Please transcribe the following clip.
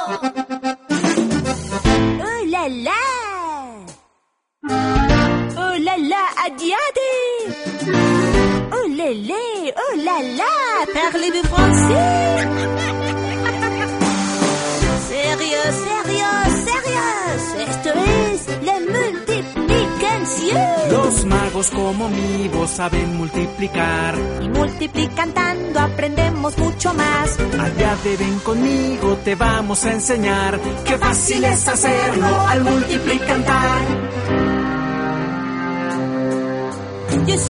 Oh là là! Oh là là, adiade! Oh lélé, oh là là, parlez-vous français? Sérieux, sérieux, sérieux, esto es la multiplicación. Los magos como mi voz saben multiplicar. Y multiplicando aprendemos mucho más. Allá ven conmigo, te vamos a enseñar. Qué fácil es hacerlo al multiplicar.